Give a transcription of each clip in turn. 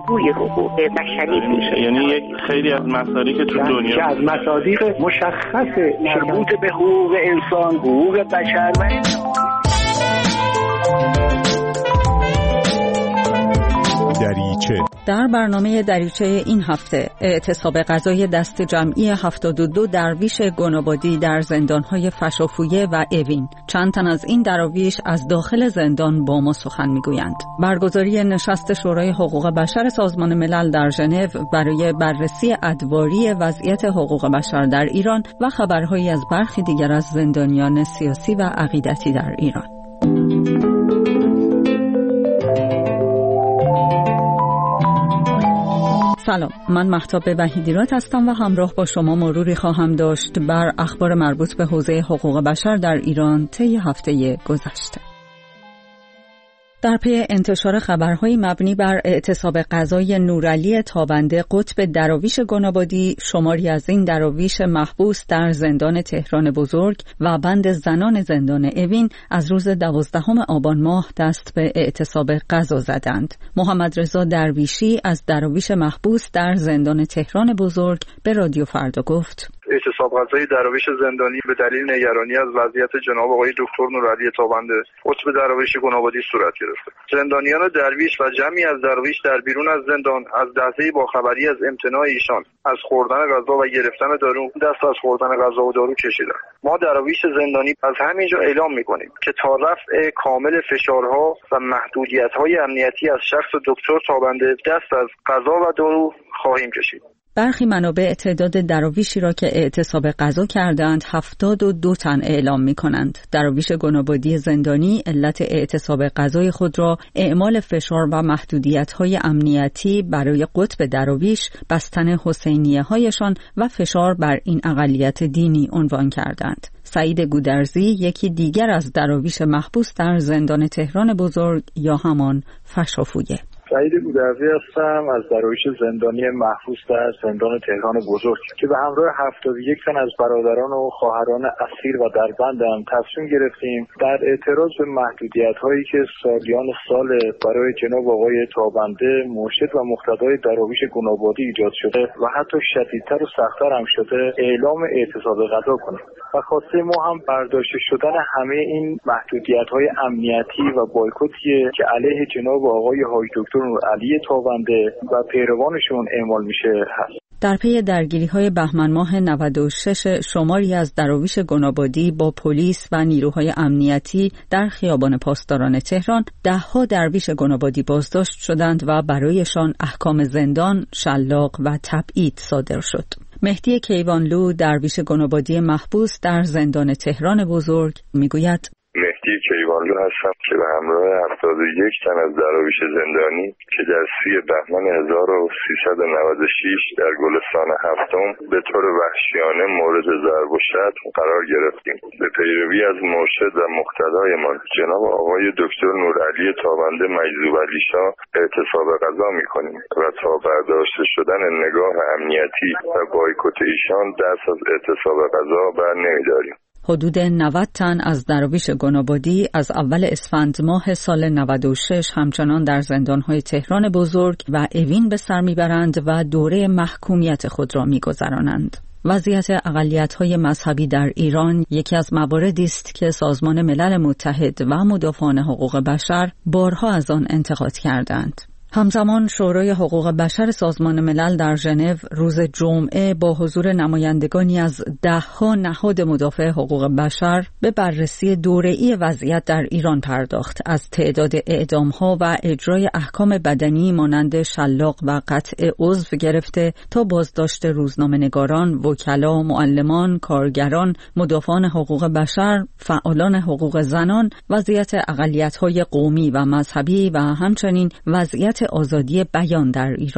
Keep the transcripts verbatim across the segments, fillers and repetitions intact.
الگوی حقوق بشری میشه. یعنی یک خیلی از مصادیق که تو دنیا که از مصادیق مشخص مربوط به حقوق انسان، حقوق بشر و دریچه. در برنامه دریچه این هفته اعتصاب غذای دست جمعی هفتاد و دو درویش گنابادی در زندان‌های فشافویه و اوین. چند تن از این دراویش از داخل زندان با ما سخن می‌گویند. برگزاری نشست شورای حقوق بشر سازمان ملل در ژنو برای بررسی ادواری وضعیت حقوق بشر در ایران و خبرهایی از برخی دیگر از زندانیان سیاسی و عقیدتی در ایران. سلام، من مهتاب وحیدیراد هستم و همراه با شما مروری خواهم داشت بر اخبار مربوط به حوزه حقوق بشر در ایران طی هفته گذشته. در پی انتشار خبرهای مبنی بر اعتصاب غذای نورعلی تابنده قطب دراویش گنابادی، شماری از این دراویش محبوس در زندان تهران بزرگ و بند زنان زندان اوین از روز دوازدهم آبان ماه دست به اعتصاب غذا زدند. محمد رضا درویشی از دراویش محبوس در زندان تهران بزرگ به رادیو فردا گفت: اعتصاب غذای دراویش زندانی به دلیل نگرانی از وضعیت جناب آقای دکتر نورعلی تابنده قطب دراویش گنابادی صورت گرفته. زندانیان درویش و جمعی از دراویش در بیرون از زندان از لحظه باخبری از امتناع ایشان از خوردن غذا و گرفتن دارو دست از خوردن غذا و دارو کشیدند. ما دراویش زندانی از همینجا اعلام می‌کنیم که تا رفع کامل فشارها و محدودیت‌های امنیتی از شخص دکتر تابنده دست از غذا و دارو خواهیم کشید. برخی منابع تعداد دراویشی را که اعتصاب غذا کردند هفتاد و دو تن اعلام می کنند. دراویش گنابادی زندانی علت اعتصاب غذای خود را اعمال فشار و محدودیت‌های امنیتی برای قطب دراویش، بستن حسینیه هایشان و فشار بر این اقلیت دینی عنوان کردند. سعید گودرزی یکی دیگر از دراویش محبوس در زندان تهران بزرگ یا همان فشافویه. سعید گودرزی هستم از دراویش زندانی محبوس در زندان تهران بزرگ که به همراه هفتاد و یک تن از برادران و خواهران اسیر و در بندم تصمیم گرفتیم در اعتراض به محدودیت‌هایی که سالیان سال برای جناب آقای تابنده مرشد و مقتدای دراویش گنابادی ایجاد شده و حتی شدیدتر و سخت‌تر هم شده اعلام اعتصاب غذا کنیم و خواسته ما هم برداشته شدن همه این محدودیت‌های امنیتی و بایکوتیه که علیه جناب آقای حاج دکتر نورعلی تابنده و پیروانشون اعمال میشه هست. در پی درگیری‌های بهمن ماه نود و شش شماری از دراویش گنابادی با پلیس و نیروهای امنیتی در خیابان پاسداران تهران ده‌ها درویش گنابادی بازداشت شدند و برایشان احکام زندان، شلاق و تبعید صادر شد. مهدی کیوانلو درویش گنابادی محبوس در زندان تهران بزرگ میگوید: مهدی کیوانلو هستم که به همراه هفتاد و یک تن از دراویش زندانی که در سی بهمن هزار و سیصد و نود و شش در گلستان هفتم به طور وحشیانه مورد ضرب و شتم قرار گرفتیم. به پیروی از مرشد و مقتدایمان جناب آقای دکتر نورعلی تابنده مجذوب علی شاه اعتصاب غذا می‌کنیم و تا برداشته شدن نگاه امنیتی و بایکوت ایشان دست از اعتصاب غذا بر نمی‌داریم. حدود نود تن از دراویش گنابادی از اول اسفند ماه سال نود و شش همچنان در زندان‌های تهران بزرگ و اوین به سر می‌برند و دوره محکومیت خود را می‌گذرانند. وضعیت اقلیت‌های مذهبی در ایران یکی از مواردی است که سازمان ملل متحد و مدافعان حقوق بشر بارها از آن انتقاد کردند. همزمان شورای حقوق بشر سازمان ملل در ژنو روز جمعه با حضور نمایندگانی از ده‌ها نهاد مدافع حقوق بشر به بررسی دوره‌ای وضعیت در ایران پرداخت، از تعداد اعدام‌ها و اجرای احکام بدنی مانند شلاق و قطع عضو گرفته تا بازداشت روزنامه‌نگاران، وکلا، معلمان، کارگران، مدافعان حقوق بشر، فعالان حقوق زنان، وضعیت اقلیت‌های قومی و مذهبی و همچنین وضعیت آزادی بیان در ایران.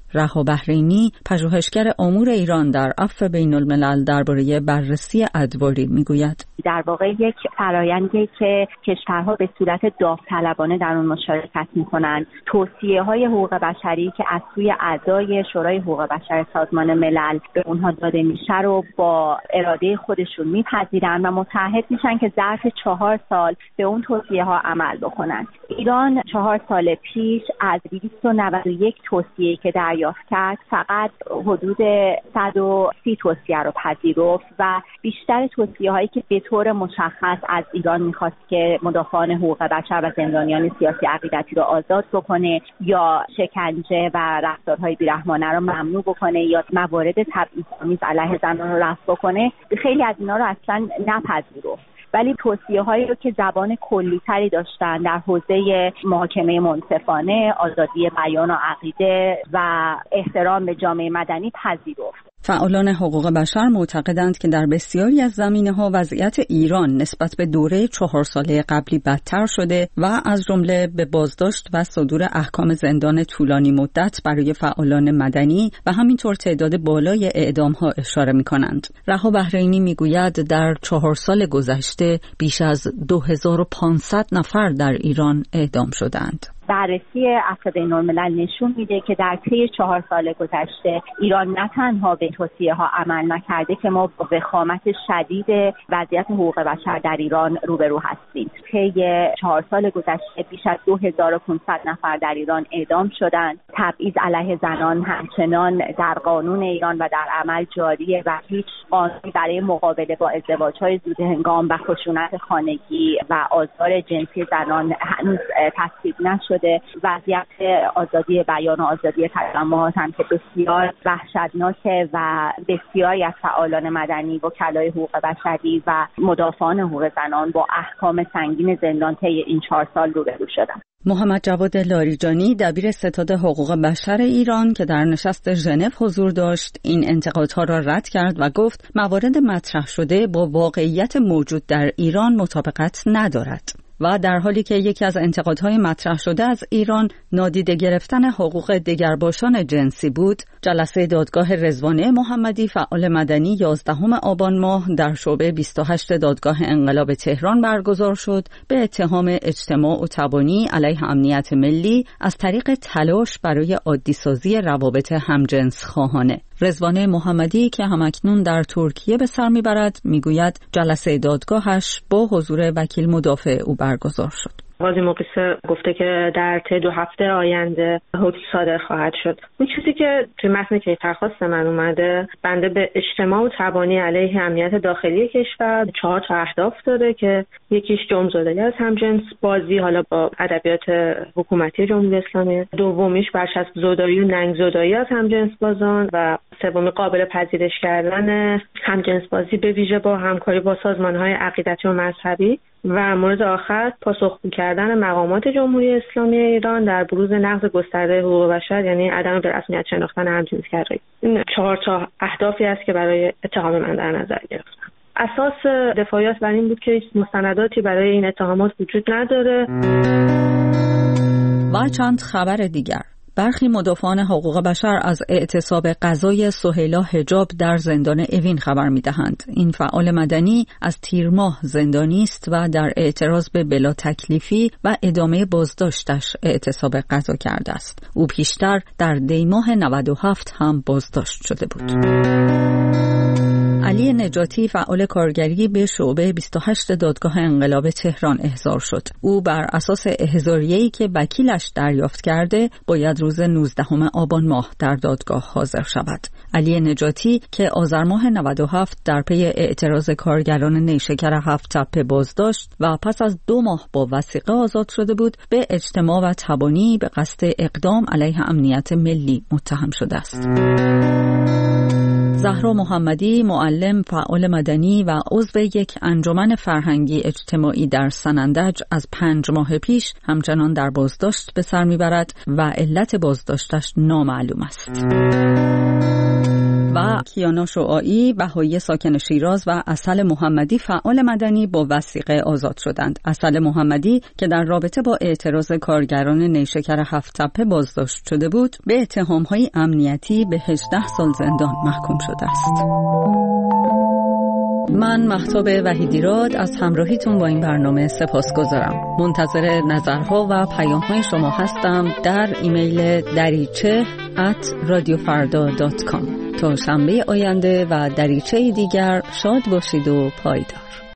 رها بحرینی، پژوهشگر امور ایران در عفو بین الملل، درباره بررسی ادواری میگوید. در واقع یک فرآیندی که کشورها به صورت داوطلبانه در اون مشارکت میکنن، توصیه‌های حقوق بشری که از سوی اعضای شورای حقوق بشر سازمان ملل به اونها داده میشه رو با اراده خودشون میپذیرن و متعهد میشن که ظرف چهار سال به اون توصیه‌ها عمل بکنن. ایران چهار سال پیش از دویست و نود و یک توصیه‌ای که دریافت کرد فقط حدود صد و سی توصیه رو پذیرفت و بیشتر توصیه‌هایی که به طور مشخص از ایران میخواست که مدافعان حقوق بشر و زندانیان سیاسی عقیدتی رو آزاد بکنه یا شکنجه و رفتارهای بیرحمانه رو ممنوع بکنه یا موارد تبعیض‌آمیز علیه زنان رو رفع بکنه، خیلی از اینا رو اصلا نپذیرفت. ولی توصیه‌هایی رو که زبان کلی‌تری داشتن در حوزه محاکمه منصفانه، آزادی بیان و عقیده و احترام به جامعه مدنی پذیرفت. فعالان حقوق بشر معتقدند که در بسیاری از زمینه‌ها وضعیت ایران نسبت به دوره چهار ساله قبلی بدتر شده و از جمله به بازداشت و صدور احکام زندان طولانی مدت برای فعالان مدنی و همینطور تعداد بالای اعدام‌ها اشاره می‌کنند. رها بحرینی می‌گوید در چهار سال گذشته بیش از دو هزار و پانصد نفر در ایران اعدام شدند. بررسی عفو بین الملل نشون میده که در طی چهار سال گذشته ایران نه تنها به توصیه ها عمل نکرده که ما با وخامت شدید وضعیت حقوق بشر در ایران روبرو هستیم. طی چهار سال گذشته بیش از دو هزار و پانصد نفر در ایران اعدام شدند. تبعیض علیه زنان همچنان در قانون ایران و در عمل جاریه و هیچ قانونی برای مقابله با ازدواج‌های زودهنگام و خشونت خانگی و آزار جنسی زنان هنوز تصویب نشده. وضعیت آزادی بیان و آزادی تجمعات هم که بسیار وحشتناکه و بسیاری از فعالان مدنی، وکلای حقوق بشری و مدافعان حقوق زنان با احکام سنگین زندان طی این چهار سال روبرو شدن. محمد جواد لاریجانی، دبیر ستاد حقوق بشر ایران که در نشست ژنو حضور داشت، این انتقادها را رد کرد و گفت موارد مطرح شده با واقعیت موجود در ایران مطابقت ندارد. و در حالی که یکی از انتقادهای مطرح شده از ایران نادیده گرفتن حقوق دگرباشان جنسی بود، جلسه دادگاه رضوانه محمدی فعال مدنی یازدهم آبان ماه در شعبه بیست و هشت دادگاه انقلاب تهران برگزار شد به اتهام اجتماع و تبانی علیه امنیت ملی از طریق تلاش برای عادی‌سازی روابط همجنس خواهانه. رضوانه محمدی که همکنون در ترکیه به سر میبرد میگوید جلسه دادگاهش با حضور وکیل مدافع او برگزار شد. قاضی مقیسه گفته که در طی دو هفته آینده حکم صادر خواهد شد. این چیزی که توی متن کیفرخواست من اومده، بنده به اجتماع و تبانی علیه امنیت داخلی کشور چهار تا اهداف داره که یکیش جرم‌زدایی از همجنس بازی، حالا با ادبیات حکومتی جمهوری اسلامی، دومیش برچسب زدایی و ننگ زدایی از همجنس بازان و سومی قابل پذیرش کردن همجنس بازی به ویژه با همکاری با سازمان‌های عقیدتی و مذهبی و مورد آخر پاسخگو کردن مقامات جمهوری اسلامی ایران در بروز نقض گسترده حقوق بشر، یعنی عدم به رسمیت شناختن همجنسگرایی. این چهار تا اهدافی است که برای اتهام من در نظر گرفتم. اساس دفاعیات بر این بود که هیچ مستنداتی برای این اتهامات وجود نداره. و چند خبر دیگر. برخی مدافعان حقوق بشر از اعتصاب قضای سهیلا حجاب در زندان اوین خبر می‌دهند. این فعال مدنی از تیر ماه زندانی است و در اعتراض به بلا تکلیفی و ادامه بازداشتش اعتصاب قضا کرده است. او پیشتر در دی ماه نود و هفت هم بازداشت شده بود. علی نجاتی فعال کارگری به شعبه بیست و هشت دادگاه انقلاب تهران احضار شد. او بر اساس احضاریه‌ای که وکیلش دریافت کرده باید روز نوزدهم آبان ماه در دادگاه حاضر شود. علی نجاتی که آذر ماه نود و هفت در پی اعتراض کارگران نیشکر هفت تپه بازداشت و پس از دو ماه با وثیقه آزاد شده بود، به اجتماع و تبانی به قصد اقدام علیه امنیت ملی متهم شده است. زهرا محمدی، معلم، فعال مدنی و عضو یک انجمن فرهنگی اجتماعی در سنندج، از پنج ماه پیش همچنان در بازداشت به سر میبرد و علت بازداشتش نامعلوم است. و کیانا شعاعی بهایی ساکن شیراز و عسل محمدی فعال مدنی با وثیقه آزاد شدند. عسل محمدی که در رابطه با اعتراض کارگران نیشکر هفت تپه بازداشت شده بود، به اتهام‌های امنیتی به هجده سال زندان محکوم شده است. من مهتاب وحیدیراد از همراهیتون با این برنامه سپاسگزارم. منتظر نظرها و پیام‌های شما هستم در ایمیل دریچه ات رادیو فردا دات کام. تا شنبه آینده و دریچه دیگر شاد باشید و پایدار.